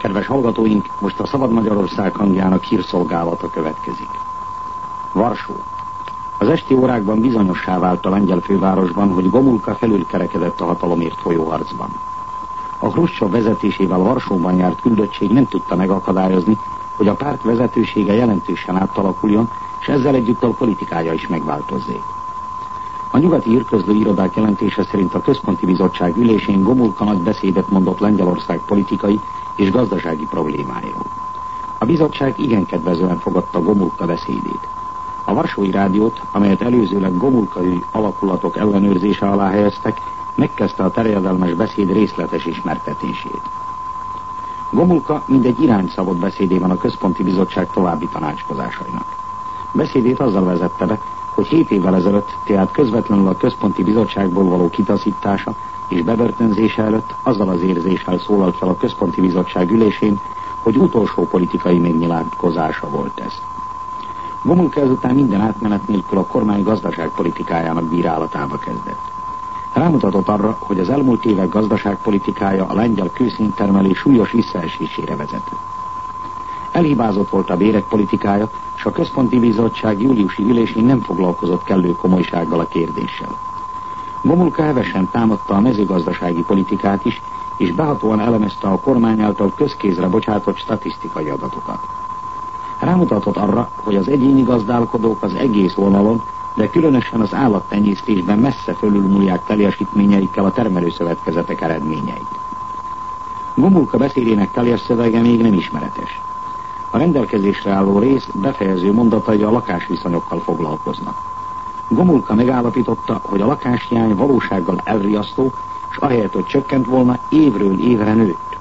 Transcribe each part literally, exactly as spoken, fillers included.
Kedves hallgatóink, most a Szabad Magyarország hangjának hírszolgálata következik. Varsó. Az esti órákban bizonyossá vált a lengyel fővárosban, hogy Gomulka felülkerekedett a hatalomért folyó harcban. A Hruscsov vezetésével Varsóban járt küldöttség nem tudta megakadályozni, hogy a párt vezetősége jelentősen átalakuljon, és ezzel együtt a politikája is megváltozzék. A nyugati hírközlő irodák jelentése szerint a Központi Bizottság ülésén Gomulka nagy beszédet mondott Lengyelország politikai és gazdasági problémáiról. A bizottság igen kedvezően fogadta Gomulka beszédét. A Varsói Rádiót, amelyet előzőleg gomulkai alakulatok ellenőrzése alá helyeztek, megkezdte a terjedelmes beszéd részletes ismertetését. Gomulka mindegy irányt szabott beszédében a Központi Bizottság további tanácskozásainak. Beszédét azzal vezette be, hogy hét évvel ezelőtt, tehát közvetlenül a Központi Bizottságból való kitaszítása és bebörtönzése előtt azzal az érzéssel szólalt fel a Központi Bizottság ülésén, hogy utolsó politikai megnyilatkozása volt ez. Gomulka ezután minden átmenet nélkül a kormány gazdaságpolitikájának bírálatába kezdett. Rámutatott arra, hogy az elmúlt évek gazdaságpolitikája a lengyel kőszéntermelés súlyos visszaesésére vezetett. Elhibázott volt a bérek politikája, és a Központi Bizottság júliusi ülésén nem foglalkozott kellő komolysággal a kérdéssel. Gomulka hevesen támadta a mezőgazdasági politikát is, és behatóan elemezte a kormány által közkézre bocsátott statisztikai adatokat. Rámutatott arra, hogy az egyéni gazdálkodók az egész vonalon, de különösen az állattenyésztésben messze fölülmúlják teljesítményeikkel a termelőszövetkezetek eredményeit. Gomulka beszédének teljes szövege még nem ismeretes. A rendelkezésre álló rész befejező mondatai a lakásviszonyokkal foglalkoznak. Gomulka megállapította, hogy a lakáshiány valósággal elriasztó, és ahelyett, hogy csökkent volna, évről évre nőtt.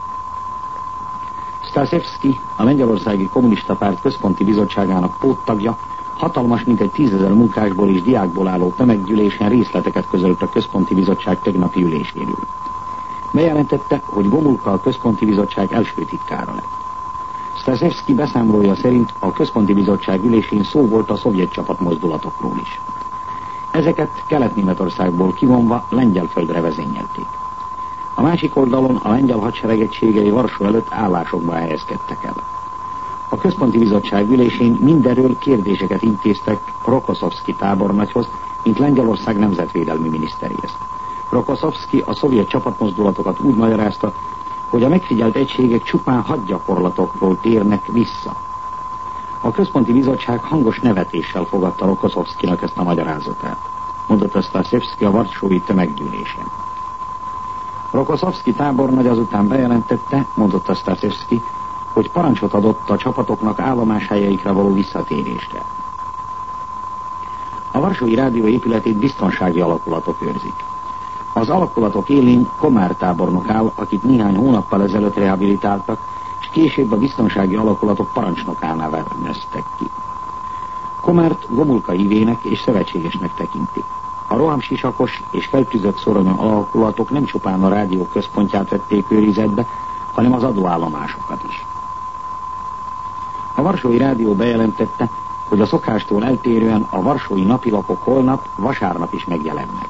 Staszewski, a Lengyelországi Kommunista Párt Központi Bizottságának póttagja, hatalmas mintegy tízezer munkásból és diákból álló tömeggyűlésen részleteket közölt a Központi Bizottság tegnapi üléséről. Bejelentette, hogy Gomulka a Központi Bizottság első titkára lett. Staszewski beszámolója szerint a Központi Bizottság ülésén szó volt a szovjet csapatmozdulatokról is. Ezeket Kelet-Németországból kivonva lengyel földre vezényelték. A másik oldalon a lengyel hadsereg egységei Varsó előtt állásokba helyezkedtek el. A Központi Bizottság ülésén mindenről kérdéseket intéztek Rokoszovszki tábornagyhoz, mint Lengyelország nemzetvédelmi miniszteréhez. Rokoszovszki a szovjet csapatmozdulatokat úgy magyarázta, hogy a megfigyelt egységek csupán hadgyakorlatokról térnek vissza. A Központi Bizottság hangos nevetéssel fogadta Rokoszovszkinak ezt a magyarázatát, mondott Staszewski a varsói tömeggyűlésen. Rokoszovszki tábornagy azután bejelentette, mondotta Staszewski, hogy parancsot adott a csapatoknak állomáshelyeikre való visszatérésre. A Varsói Rádió épületét biztonsági alakulatok őrzik. Az alakulatok élén Komár tábornok áll, akit néhány hónappal ezelőtt rehabilitáltak, és később a biztonsági alakulatok parancsnokánál neveztek ki. Komárt Gomulka ívének és szövetségesnek tekinti. A rohamsisakos és feltűzött szoronyú alakulatok nem csupán a rádió központját vették őrizetbe, hanem az adóállomásokat is. A Varsói Rádió bejelentette, hogy a szokástól eltérően a varsói napilapok holnap, vasárnap is megjelennek.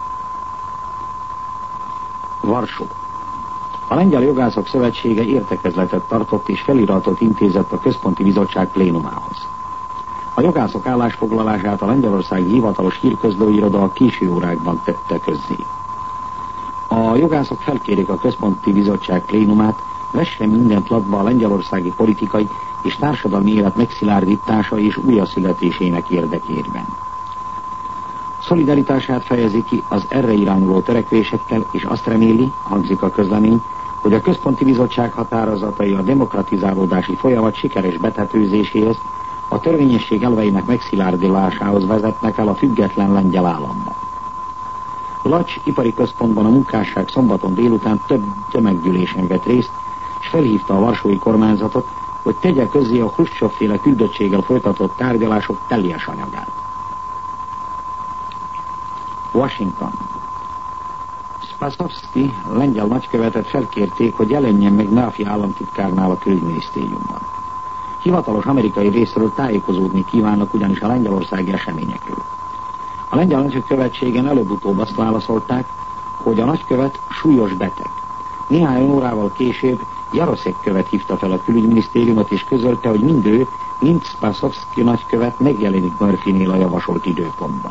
Varsó. A Lengyel Jogászok Szövetsége értekezletet tartott és feliratot intézett a Központi Bizottság plénumához. A jogászok állásfoglalását a lengyelországi hivatalos hírközlőiroda a késő órákban tette közzé. A jogászok felkérik a Központi Bizottság plénumát, vesse mindent latba a lengyelországi politikai és társadalmi élet megszilárdítása és újjászületésének érdekében. Szolidaritását fejezi ki az erre irányuló törekvésekkel, és azt reméli, hangzik a közlemény, hogy a Központi Bizottság határozatai a demokratizálódási folyamat sikeres betetőzéséhez, a törvényesség elveinek megszilárdulásához vezetnek el a független lengyel államban. Lacs ipari központban a munkásság szombaton délután több tömeggyűlésen vett részt, és felhívta a varsói kormányzatot, hogy tegye közzé a Hruscsov-féle küldöttséggel folytatott tárgyalások teljes anyagát. Washington. Spasovski lengyel nagykövetet felkérték, hogy jelenjen meg Náfi államtitkárnál a külügyminisztériumban. Hivatalos amerikai részről tájékozódni kívánnak ugyanis a lengyelországi eseményekről. A lengyel nagykövetségen előbb-utóbb azt válaszolták, hogy a nagykövet súlyos beteg. Néhány órával később Jaroszek követ hívta fel a külügyminisztériumot, és közölte, hogy mind ő, mind Spasovski nagykövet megjelenik Murphynél a javasolt időpontban.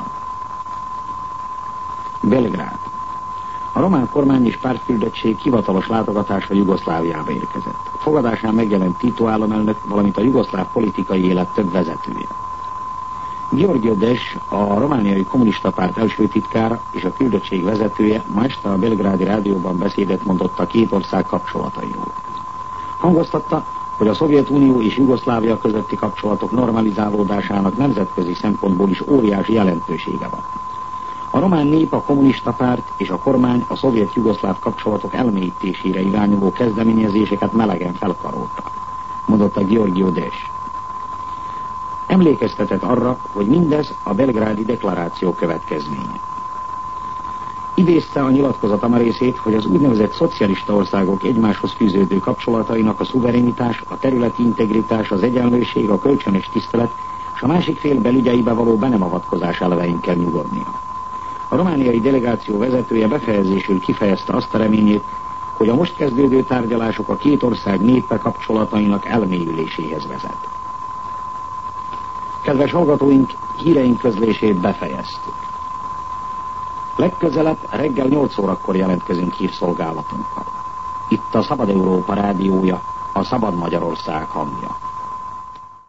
Belgrád. A román kormány és pártküldöttség hivatalos látogatásra Jugoszláviába érkezett. A fogadásán megjelent Tito államelnök, valamint a jugoszláv politikai élet több vezetője. György Des, a romániai kommunista párt első titkára és a küldöttség vezetője ma este a belgrádi rádióban beszédet mondott a két ország kapcsolatairól. Hangoztatta, hogy a Szovjetunió és Jugoszlávia közötti kapcsolatok normalizálódásának nemzetközi szempontból is óriási jelentősége van. A román nép, a kommunista párt és a kormány a szovjet-jugoszláv kapcsolatok elmélyítésére irányuló kezdeményezéseket melegen felkarolta, mondotta György Des. Emlékeztetett arra, hogy mindez a belgrádi deklaráció következménye. Idézte a nyilatkozat ama részét, hogy az úgynevezett szocialista országok egymáshoz fűződő kapcsolatainak a szuverenitás, a területi integritás, az egyenlőség, a kölcsönös tisztelet és a másik fél belügyeibe való be nem avatkozás elvein kell nyugodnia. A romániai delegáció vezetője befejezésül kifejezte azt a reményét, hogy a most kezdődő tárgyalások a két ország népe kapcsolatainak elmélyüléséhez vezet. Kedves hallgatóink, híreink közlését befejeztük. Legközelebb reggel nyolc órakor jelentkezünk hírszolgálatunkkal. Itt a Szabad Európa rádiója, a Szabad Magyarország hangja.